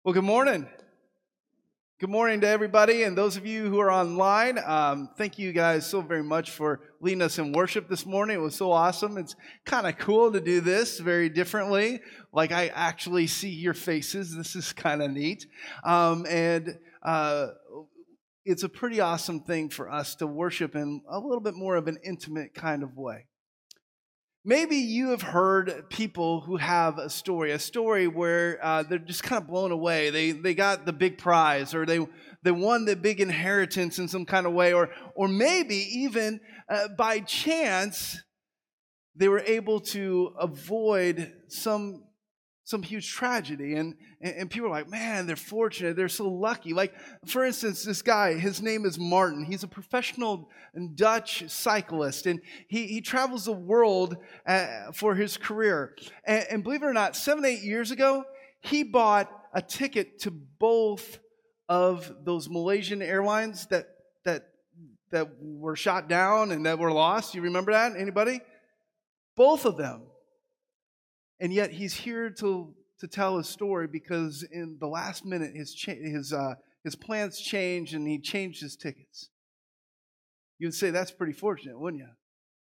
Well, good morning. Good morning to everybody, and those of you who are online. Thank you guys so very much for leading us in worship this morning. It was so awesome. It's kind of cool to do this very differently. Like I actually see your faces. This is kind of neat, and it's a pretty awesome thing for us to worship in a little bit more of an intimate kind of way. Maybe you have heard people who have a story where they're just kind of blown away. They got the big prize, or they won the big inheritance in some kind of way, or maybe even by chance they were able to avoid some huge tragedy, and people are like, man, they're fortunate, they're so lucky. Like, for instance, this guy, his name is Martin. He's a professional Dutch cyclist, and he travels the world for his career. And believe it or not, 7-8 years ago, he bought a ticket to both of those Malaysian airlines that were shot down and that were lost. You remember that? Anybody? Both of them. And yet he's here to tell his story because in the last minute his plans changed and he changed his tickets. You would say that's pretty fortunate, wouldn't you?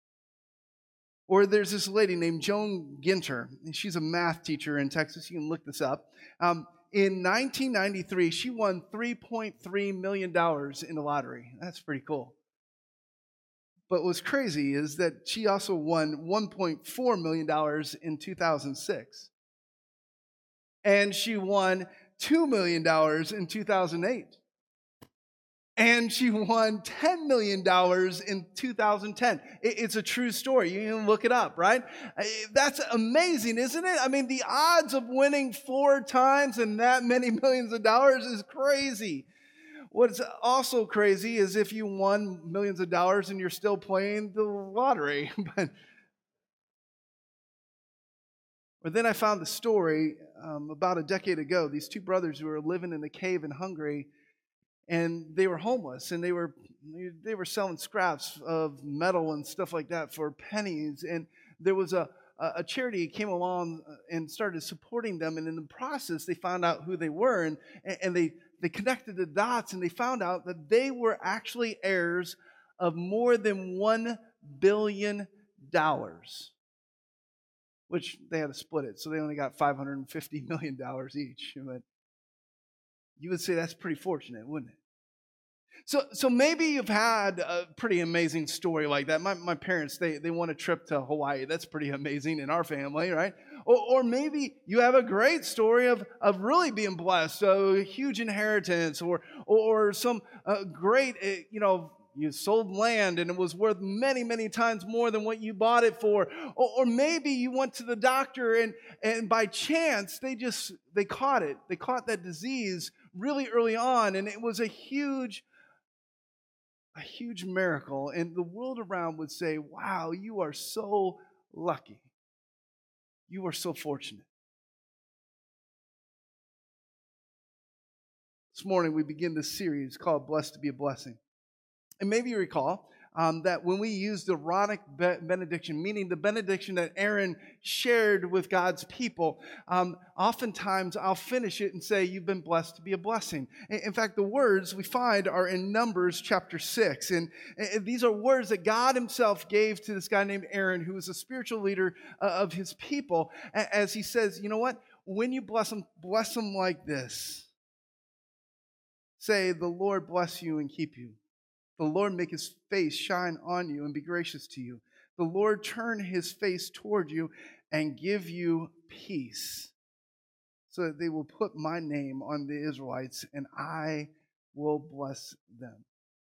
Or there's this lady named Joan Ginter. She's a math teacher in Texas. You can look this up. In 1993, she won $3.3 million in the lottery. That's pretty cool. But what's crazy is that she also won $1.4 million in 2006. And she won $2 million in 2008. And she won $10 million in 2010. It's a true story. You can look it up, right? That's amazing, isn't it? I mean, the odds of winning 4 times and that many millions of dollars is crazy. What's also crazy is if you won millions of dollars and you're still playing the lottery. But then I found the story about a decade ago. These 2 brothers who were living in a cave in Hungary, and they were homeless, and they were selling scraps of metal and stuff like that for pennies. And there was a charity came along and started supporting them, and in the process, they found out who they were, and they connected the dots, and they found out that they were actually heirs of more than $1 billion, which they had to split it, so they only got $550 million each. But you would say that's pretty fortunate, wouldn't it? So maybe you've had a pretty amazing story like that. My parents, they won a trip to Hawaii. That's pretty amazing in our family, right? Or maybe you have a great story of really being blessed, so a huge inheritance, or some great, you sold land and it was worth many, many times more than what you bought it for. Or maybe you went to the doctor and by chance they caught it. They caught that disease really early on, and it was a huge miracle. And the world around would say, wow, you are so lucky. You are so fortunate. This morning we begin this series called Blessed to be a Blessing. And maybe you recall that when we use the Aaronic benediction, meaning the benediction that Aaron shared with God's people, oftentimes I'll finish it and say, you've been blessed to be a blessing. In fact, the words we find are in Numbers chapter 6. And these are words that God himself gave to this guy named Aaron, who was a spiritual leader of his people, as he says, you know what? When you bless them like this. Say, the Lord bless you and keep you. The Lord make his face shine on you and be gracious to you. The Lord turn his face toward you and give you peace, so that they will put my name on the Israelites and I will bless them.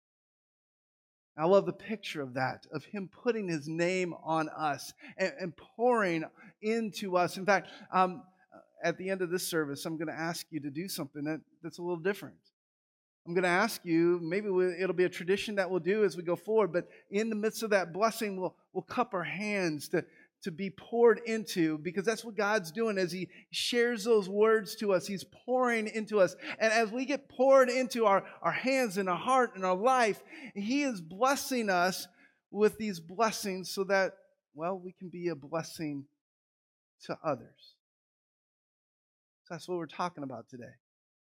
I love the picture of that, of him putting his name on us and pouring into us. In fact, at the end of this service, I'm going to ask you to do something that's a little different. I'm going to ask you, maybe it'll be a tradition that we'll do as we go forward, but in the midst of that blessing, we'll cup our hands to be poured into, because that's what God's doing as he shares those words to us. He's pouring into us. And as we get poured into our hands and our heart and our life, he is blessing us with these blessings so that, well, we can be a blessing to others. So that's what we're talking about today.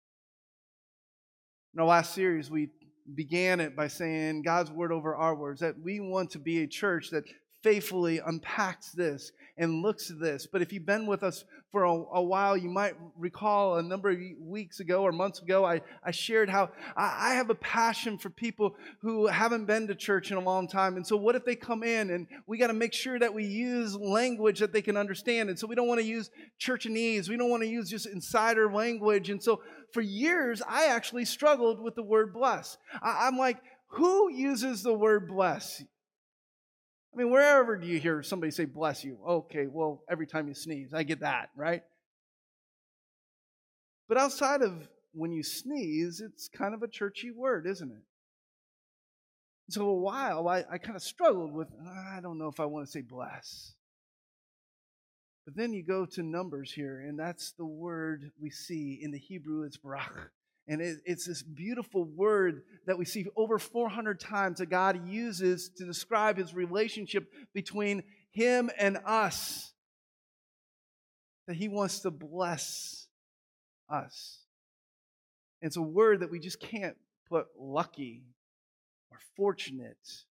In our last series, we began it by saying God's word over our words, that we want to be a church that faithfully unpacks this and looks at this. But if you've been with us for a while, you might recall a number of weeks ago or months ago, I shared how I have a passion for people who haven't been to church in a long time. And so what if they come in and we got to make sure that we use language that they can understand. And so we don't want to use churchanese. We don't want to use just insider language. And so for years, I actually struggled with the word bless. I'm like, who uses the word bless? I mean, wherever do you hear somebody say, bless you? Okay, well, every time you sneeze. I get that, right? But outside of when you sneeze, it's kind of a churchy word, isn't it? So a while, I kind of struggled with, I don't know if I want to say bless. But then you go to Numbers here, and that's the word we see in the Hebrew, it's barach. And it's this beautiful word that we see over 400 times that God uses to describe his relationship between him and us. That he wants to bless us. It's a word that we just can't put lucky or fortunate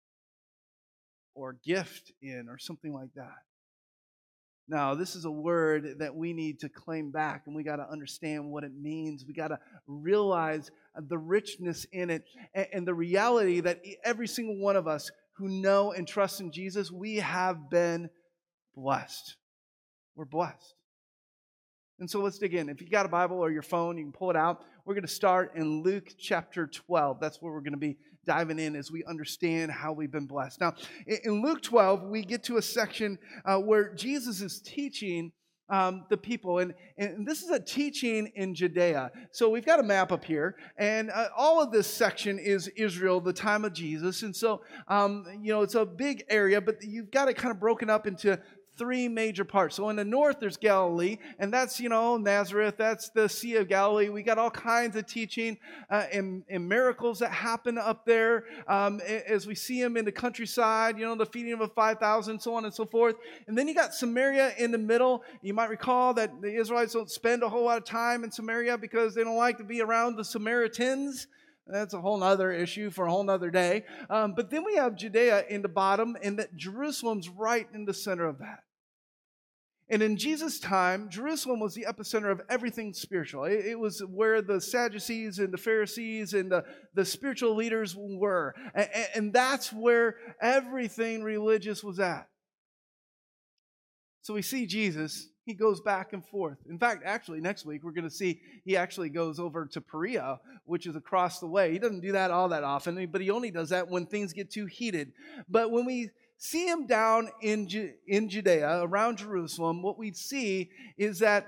or gift in or something like that. Now, this is a word that we need to claim back, and we got to understand what it means. We got to realize the richness in it and the reality that every single one of us who know and trust in Jesus, we have been blessed. We're blessed. And so let's dig in. If you got a Bible or your phone, you can pull it out. We're going to start in Luke chapter 12. That's where we're going to be diving in as we understand how we've been blessed. Now, in Luke 12, we get to a section where Jesus is teaching the people. And this is a teaching in Judea. So we've got a map up here. And all of this section is Israel, the time of Jesus. And so, it's a big area, but you've got it kind of broken up into three major parts. So in the north, there's Galilee, and that's, Nazareth, that's the Sea of Galilee. We got all kinds of teaching and miracles that happen up there as we see them in the countryside, the feeding of 5,000, so on and so forth. And then you got Samaria in the middle. You might recall that the Israelites don't spend a whole lot of time in Samaria because they don't like to be around the Samaritans. That's a whole other issue for a whole other day. But then we have Judea in the bottom, and that Jerusalem's right in the center of that. And in Jesus' time, Jerusalem was the epicenter of everything spiritual. It was where the Sadducees and the Pharisees and the spiritual leaders were. And that's where everything religious was at. So we see Jesus. He goes back and forth. In fact, actually, next week, we're going to see he actually goes over to Perea, which is across the way. He doesn't do that all that often, but he only does that when things get too heated. But when we see him down in Judea, around Jerusalem, what we see is that,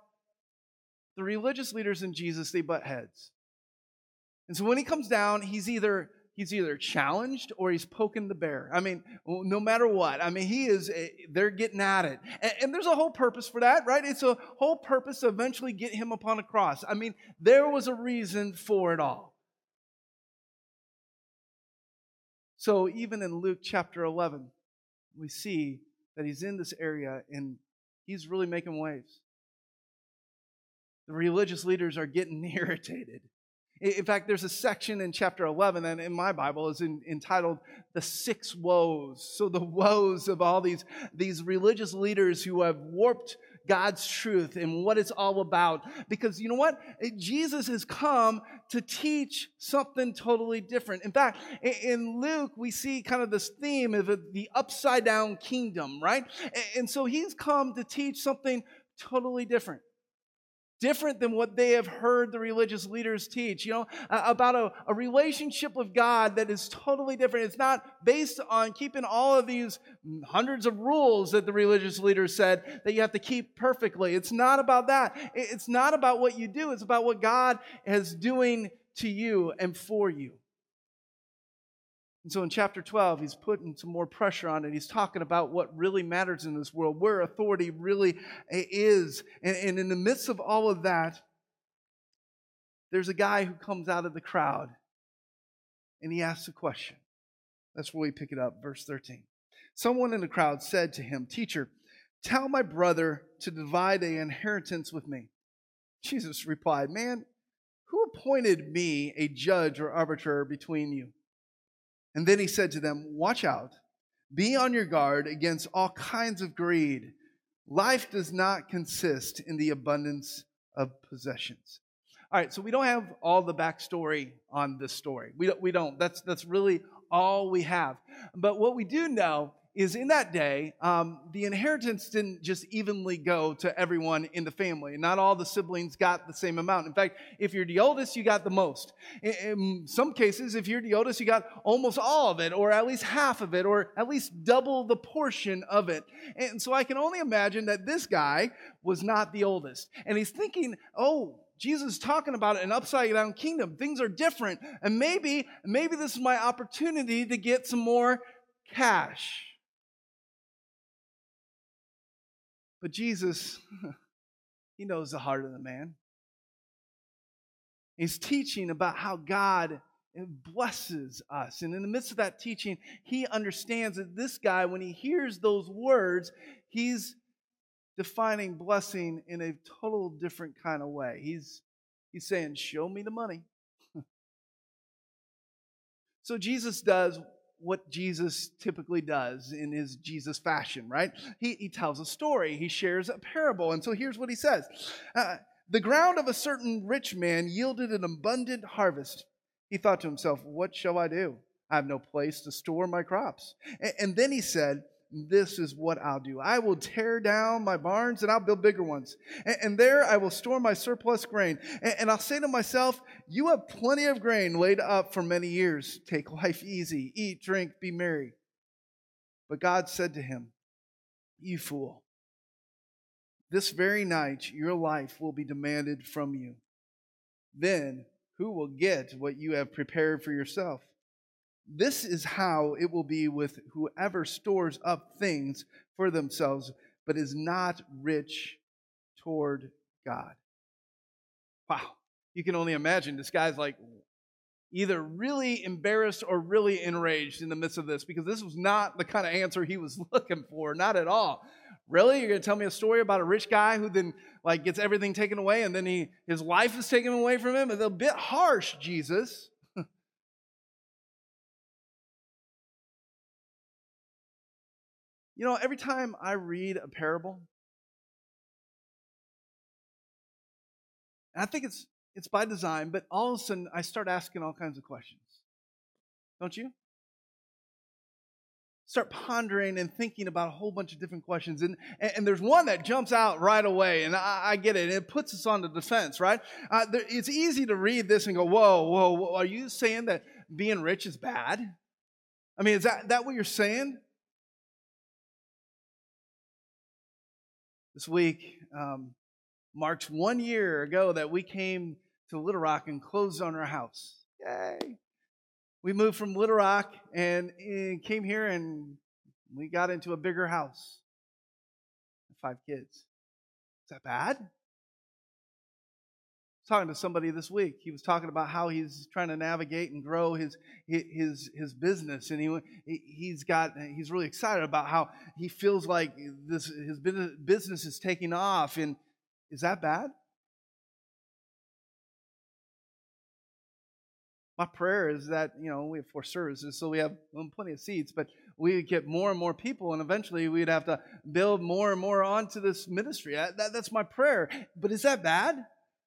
the religious leaders and Jesus, they butt heads. And so when he comes down, he's either challenged or he's poking the bear. I mean, no matter what. I mean, they're getting at it. And there's a whole purpose for that, right? It's a whole purpose to eventually get him upon a cross. I mean, there was a reason for it all. So even in Luke chapter 11, we see that he's in this area and he's really making waves. The religious leaders are getting irritated. In fact, there's a section in chapter 11, and in my Bible is entitled The Six Woes. So the woes of all these religious leaders who have warped God's truth and what it's all about. Because you know what? Jesus has come to teach something totally different. In fact, in Luke, we see kind of this theme of the upside down kingdom, right? And so he's come to teach something totally different. Different than what they have heard the religious leaders teach, about a relationship with God that is totally different. It's not based on keeping all of these hundreds of rules that the religious leaders said that you have to keep perfectly. It's not about that. It's not about what you do. It's about what God is doing to you and for you. And so in chapter 12, he's putting some more pressure on it. He's talking about what really matters in this world, where authority really is. And in the midst of all of that, there's a guy who comes out of the crowd, and he asks a question. That's where we pick it up, verse 13. Someone in the crowd said to him, "Teacher, tell my brother to divide the inheritance with me." Jesus replied, "Man, who appointed me a judge or arbiter between you? And then he said to them, watch out. Be on your guard against all kinds of greed. Life does not consist in the abundance of possessions. All right, so we don't have all the backstory on this story. We don't. That's really all we have. But what we do know is in that day, the inheritance didn't just evenly go to everyone in the family. Not all the siblings got the same amount. In fact, if you're the oldest, you got the most. In some cases, if you're the oldest, you got almost all of it, or at least half of it, or at least double the portion of it. And so I can only imagine that this guy was not the oldest. And he's thinking, oh, Jesus is talking about an upside-down kingdom. Things are different. And maybe this is my opportunity to get some more cash. But Jesus, he knows the heart of the man. He's teaching about how God blesses us. And in the midst of that teaching, he understands that this guy, when he hears those words, he's defining blessing in a total different kind of way. He's saying, show me the money. So Jesus does what Jesus typically does in his Jesus fashion, right? He tells a story. He shares a parable. And so here's what he says. The ground of a certain rich man yielded an abundant harvest. He thought to himself, what shall I do? I have no place to store my crops. And then he said, this is what I'll do. I will tear down my barns and I'll build bigger ones. And there I will store my surplus grain. And I'll say to myself, you have plenty of grain laid up for many years. Take life easy. Eat, drink, be merry. But God said to him, you fool, this very night your life will be demanded from you. Then who will get what you have prepared for yourself? This is how it will be with whoever stores up things for themselves, but is not rich toward God. Wow. You can only imagine this guy's like either really embarrassed or really enraged in the midst of this, because this was not the kind of answer he was looking for. Not at all. Really? You're going to tell me a story about a rich guy who then like gets everything taken away and then his life is taken away from him? It's a bit harsh, Jesus. You know, every time I read a parable, and I think it's by design, but all of a sudden I start asking all kinds of questions. Don't you? Start pondering and thinking about a whole bunch of different questions. And there's one that jumps out right away, and I get it. It puts us on the defense, right? It's easy to read this and go, whoa, are you saying that being rich is bad? I mean, is that what you're saying? This week marks 1 year ago that we came to Little Rock and closed on our house. Yay! We moved from Little Rock and came here and we got into a bigger house. 5 kids. Is that bad? I was talking to somebody this week. He was talking about how he's trying to navigate and grow his business, and he's really excited about how he feels like his business is taking off. And is that bad? My prayer is that, we have 4 services, so we have plenty of seats, but we would get more and more people, and eventually we'd have to build more and more onto this ministry. That's my prayer. But is that bad?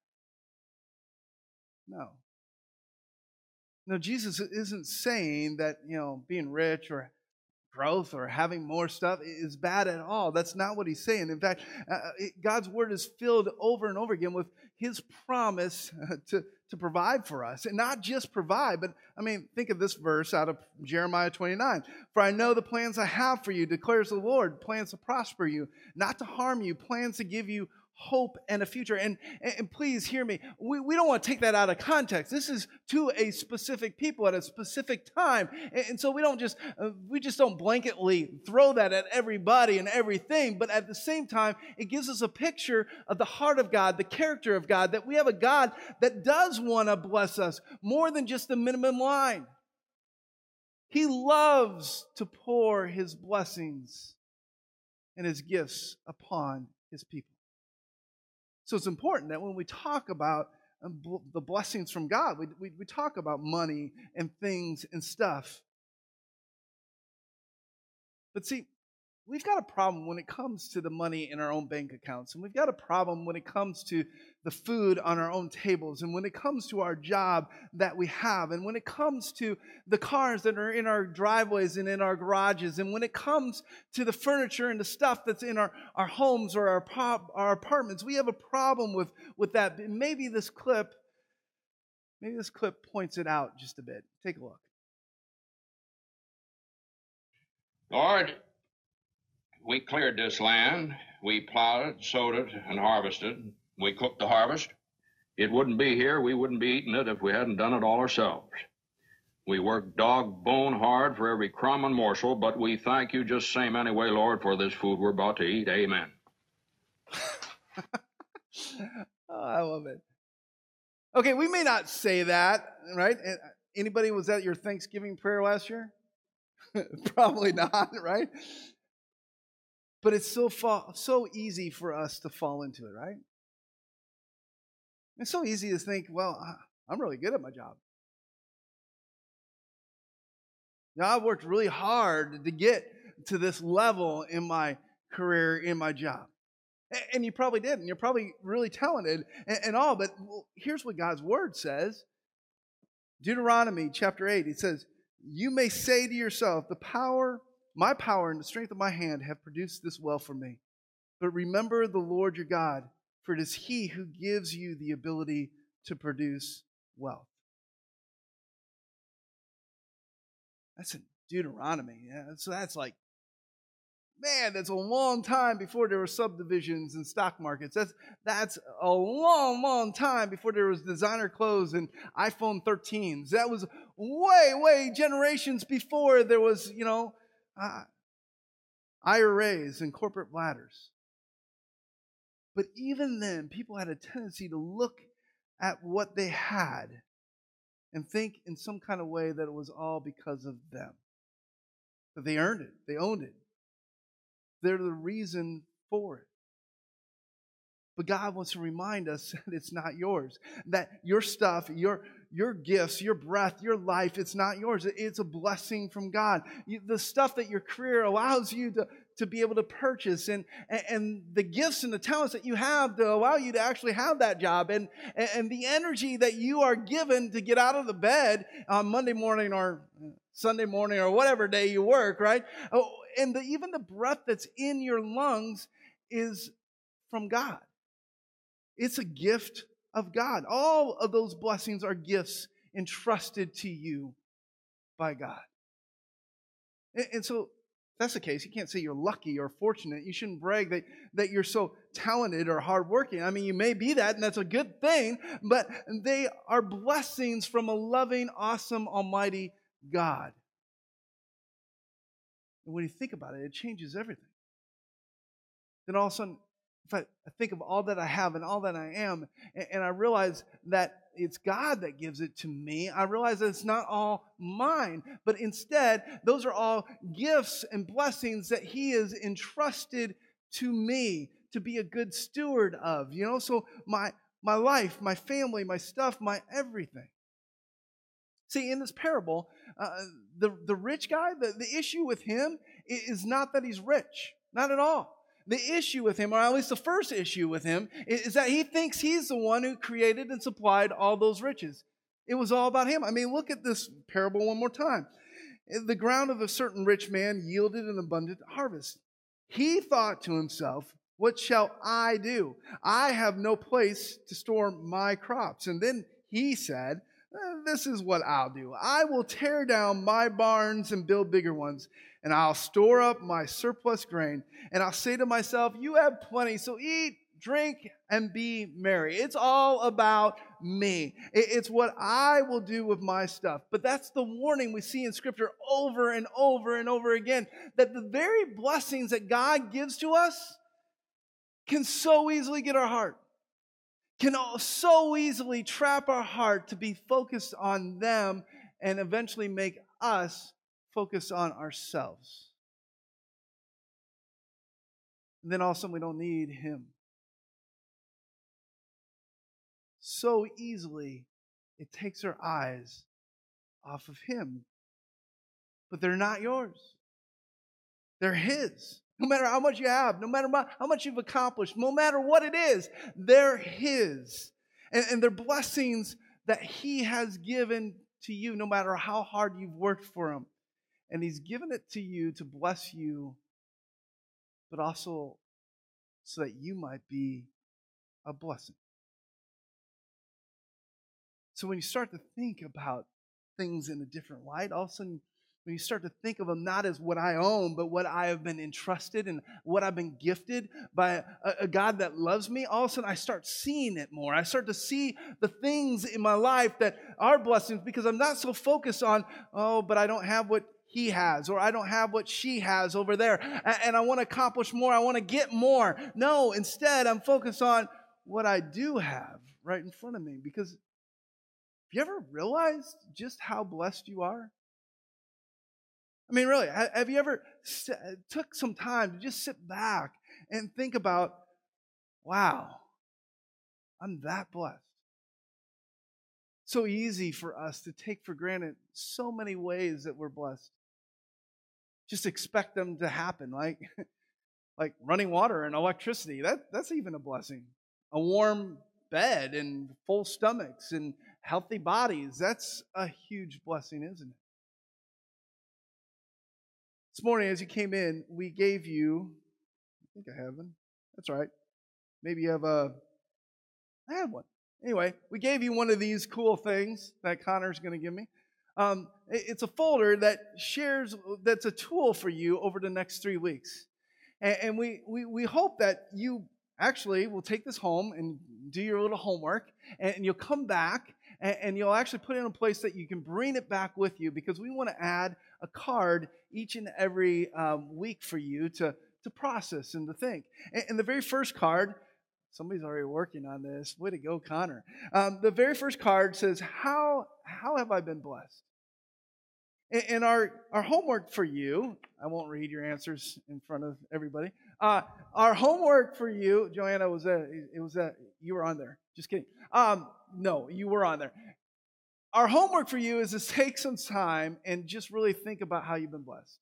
No. No, Jesus isn't saying that, being rich or growth or having more stuff is bad at all. That's not what he's saying. In fact, God's word is filled over and over again with his promise to provide for us. And not just provide, but think of this verse out of Jeremiah 29. For I know the plans I have for you, declares the Lord, plans to prosper you, not to harm you, plans to give you hope and a future. And please hear me. We don't want to take that out of context. This is to a specific people at a specific time. And so we just don't blanketly throw that at everybody and everything. But at the same time, it gives us a picture of the heart of God, the character of God, that we have a God that does want to bless us more than just the minimum line. He loves to pour his blessings and his gifts upon his people. So it's important that when we talk about the blessings from God. We talk about money and things and stuff. But see, we've got a problem when it comes to the money in our own bank accounts. And we've got a problem when it comes to the food on our own tables. And when it comes to our job that we have. And when it comes to the cars that are in our driveways and in our garages. And when it comes to the furniture and the stuff that's in our homes or our apartments. We have a problem with that. Maybe this clip points it out just a bit. Take a look. Lord, we cleared this land, we plowed it, sowed it, and harvested. We cooked the harvest. It wouldn't be here, we wouldn't be eating it if we hadn't done it all ourselves. We worked dog bone hard for every crumb and morsel, but we thank you just same anyway, Lord, for this food we're about to eat. Amen. Oh, I love it. Okay, we may not say that, right? Anybody was at your Thanksgiving prayer last year? Probably not, right? But it's so easy for us to fall into it, right? It's so easy to think, well, I'm really good at my job. Now, I've worked really hard to get to this level in my career, in my job. And you probably did, and you're probably really talented and all, but here's what God's Word says. Deuteronomy chapter 8, it says, you may say to yourself, my power and the strength of my hand have produced this wealth for me. But remember the Lord your God, for it is He who gives you the ability to produce wealth. That's in Deuteronomy. Yeah? So that's like, man, that's a long time before there were subdivisions and stock markets. That's a long, long time before there was designer clothes and iPhone 13s. That was way generations before there was, IRAs and corporate ladders. But even then, people had a tendency to look at what they had and think in some kind of way that it was all because of them. That they earned it. They owned it. They're the reason for it. But God wants to remind us that it's not yours. That your stuff, your gifts, your breath, your life, it's not yours. It's a blessing from God. The stuff that your career allows you to be able to purchase and the gifts and the talents that you have to allow you to actually have that job and the energy that you are given to get out of the bed on Monday morning or Sunday morning or whatever day you work, right? And even the breath that's in your lungs is from God. It's a gift of God. All of those blessings are gifts entrusted to you by God. And so, if that's the case, you can't say you're lucky or fortunate. You shouldn't brag that you're so talented or hardworking. I mean, you may be that, and that's a good thing, but they are blessings from a loving, awesome, almighty God. And when you think about it, it changes everything. Then all of a sudden, if I think of all that I have and all that I am, and I realize that it's God that gives it to me, I realize that it's not all mine, but instead, those are all gifts and blessings that He has entrusted to me to be a good steward of. So my life, my family, my stuff, my everything. See, in this parable, the rich guy, the issue with him is not that he's rich. Not at all. The issue with him, or at least the first issue with him, is that he thinks he's the one who created and supplied all those riches. It was all about him. I mean, look at this parable one more time. The ground of a certain rich man yielded an abundant harvest. He thought to himself, what shall I do? I have no place to store my crops. And then he said, this is what I'll do. I will tear down my barns and build bigger ones, and I'll store up my surplus grain. And I'll say to myself, you have plenty, so eat, drink, and be merry. It's all about me. It's what I will do with my stuff. But that's the warning we see in Scripture over and over and over again, that the very blessings that God gives to us can so easily get our heart. Can so easily trap our heart to be focused on them and eventually make us focus on ourselves. And then all of a sudden we don't need Him. so easily it takes our eyes off of Him. But they're not yours. They're His. No matter how much you have, no matter how much you've accomplished, no matter what it is, they're His. And they're blessings that He has given to you, no matter how hard you've worked for Him. And He's given it to you to bless you, but also so that you might be a blessing. So when you start to think about things in a different light, all of a sudden, when you start to think of them not as what I own, but what I have been entrusted and what I've been gifted by a God that loves me, all of a sudden I start seeing it more. I start to see the things in my life that are blessings because I'm not so focused on, oh, but I don't have what he has, or I don't have what she has over there, and I want to accomplish more, I want to get more. No, instead I'm focused on what I do have right in front of me. Because have you ever realized just how blessed you are? I mean, really, have you ever took some time to just sit back and think about, wow, I'm that blessed? So easy for us to take for granted so many ways that we're blessed. Just expect them to happen, like running water and electricity. That's even a blessing. A warm bed and full stomachs and healthy bodies. That's a huge blessing, isn't it? This morning, as you came in, we gave you, I think I have one. That's right. Maybe you have I have one. Anyway, we gave you one of these cool things that Connor's going to give me. It's a folder that shares, that's a tool for you over the next 3 weeks. And we hope that you actually will take this home and do your little homework, and you'll come back and you'll actually put it in a place that you can bring it back with you, because we want to add a card each and every week for you to process and to think. And the very first card, somebody's already working on this. Way to go, Connor. The very first card says, how have I been blessed? And our homework for you, I won't read your answers in front of everybody. Our homework for you, Joanna, you were on there. Just kidding. No, you were on there. Our homework for you is to take some time and just really think about how you've been blessed.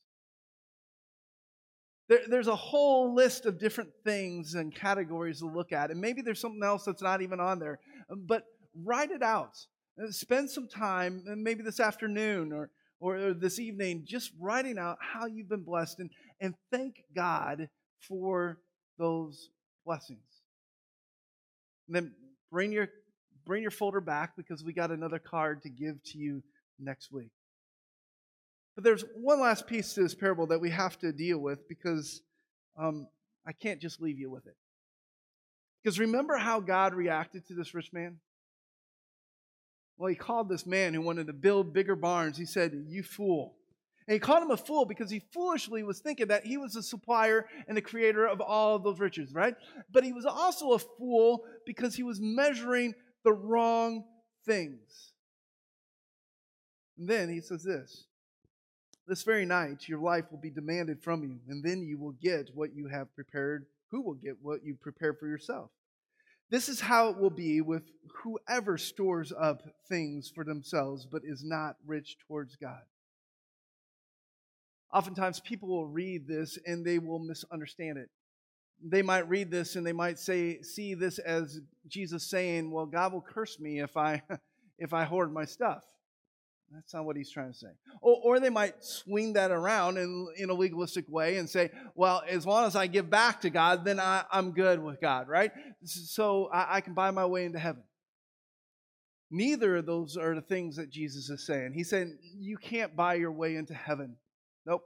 There's a whole list of different things and categories to look at. And maybe there's something else that's not even on there. But write it out. Spend some time, maybe this afternoon or this evening, just writing out how you've been blessed, and thank God for those blessings. And then bring your folder back, because we got another card to give to you next week. But there's one last piece to this parable that we have to deal with, because I can't just leave you with it. Because remember how God reacted to this rich man? Well, he called this man who wanted to build bigger barns, he said, "You fool." And he called him a fool because he foolishly was thinking that he was the supplier and the creator of all of those riches, right? But he was also a fool because he was measuring the wrong things. And then he says this very night your life will be demanded from you, and then you will get what you have prepared. Who will get what you prepared for yourself? This is how it will be with whoever stores up things for themselves but is not rich towards God. Oftentimes people will read this and they will misunderstand it. They might read this and they might see this as Jesus saying, well, God will curse me if I hoard my stuff. That's not what he's trying to say. Or they might swing that around in a legalistic way and say, well, as long as I give back to God, then I'm good with God, right? So I can buy my way into heaven. Neither of those are the things that Jesus is saying. He's saying you can't buy your way into heaven. Nope.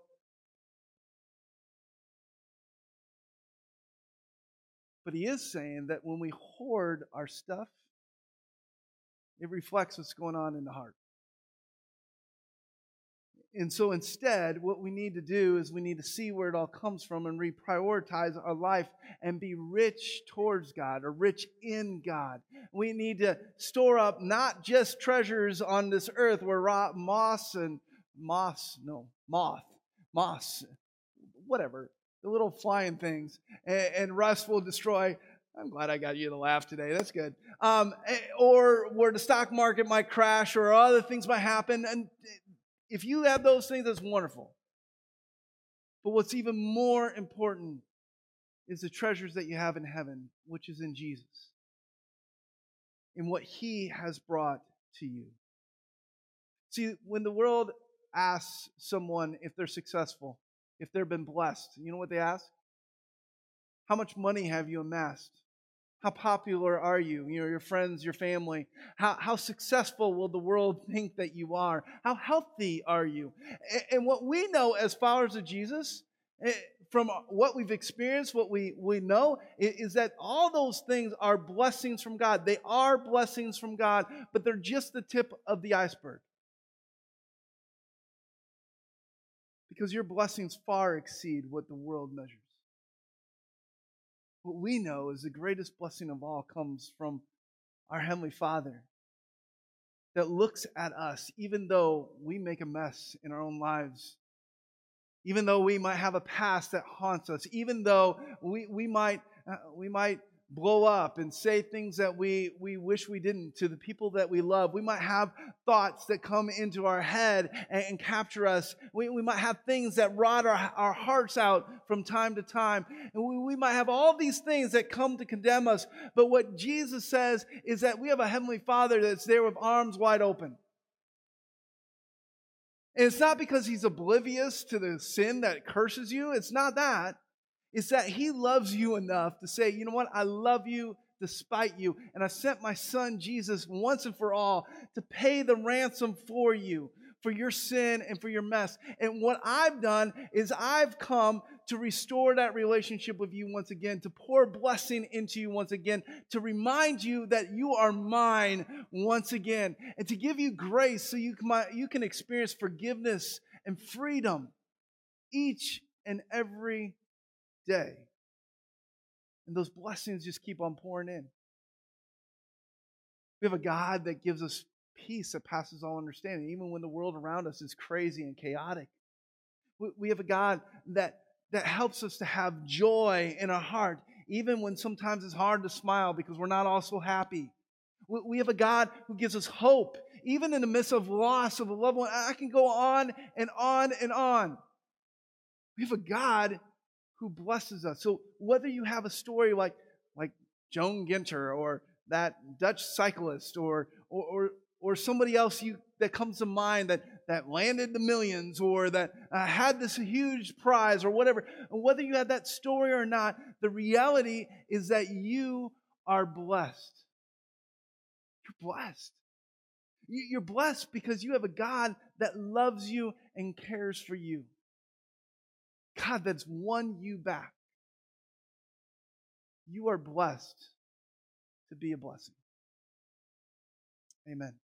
But he is saying that when we hoard our stuff, it reflects what's going on in the heart. And so instead, what we need to do is we need to see where it all comes from and reprioritize our life and be rich towards God, or rich in God. We need to store up not just treasures on this earth where moth, whatever, the little flying things, and rust will destroy. I'm glad I got you to laugh today. That's good. Or where the stock market might crash or other things might happen. And if you have those things, that's wonderful. But what's even more important is the treasures that you have in heaven, which is in Jesus, in what He has brought to you. See, when the world asks someone if they're successful, if they've been blessed, you know what they ask? How much money have you amassed? How popular are you? You know, your friends, your family. How successful will the world think that you are? How healthy are you? And what we know as followers of Jesus, from what we've experienced, what we know, is that all those things are blessings from God. They are blessings from God, but they're just the tip of the iceberg. Because your blessings far exceed what the world measures. What we know is the greatest blessing of all comes from our Heavenly Father that looks at us even though we make a mess in our own lives, even though we might have a past that haunts us, even though we might blow up and say things that we wish we didn't to the people that we love. We might have thoughts that come into our head and capture us. We might have things that rot our hearts out from time to time. And we might have all these things that come to condemn us. But what Jesus says is that we have a Heavenly Father that's there with arms wide open. And it's not because He's oblivious to the sin that curses you. It's not that. It's that He loves you enough to say, you know what, I love you despite you. And I sent my Son, Jesus, once and for all to pay the ransom for you, for your sin and for your mess. And what I've done is I've come to restore that relationship with you once again, to pour blessing into you once again, to remind you that you are mine once again, and to give you grace so you can experience forgiveness and freedom each and every day. And those blessings just keep on pouring in. We have a God that gives us peace that passes all understanding, even when the world around us is crazy and chaotic. We have a God that helps us to have joy in our heart, even when sometimes it's hard to smile because we're not all so happy. We have a God who gives us hope, even in the midst of loss of a loved one. I can go on and on and on. We have a God who blesses us. So whether you have a story like Joan Ginter or that Dutch cyclist or somebody else that comes to mind that landed the millions or that had this huge prize or whatever, and whether you have that story or not, the reality is that you are blessed. You're blessed. You're blessed because you have a God that loves you and cares for you. God that's won you back. You are blessed to be a blessing. Amen.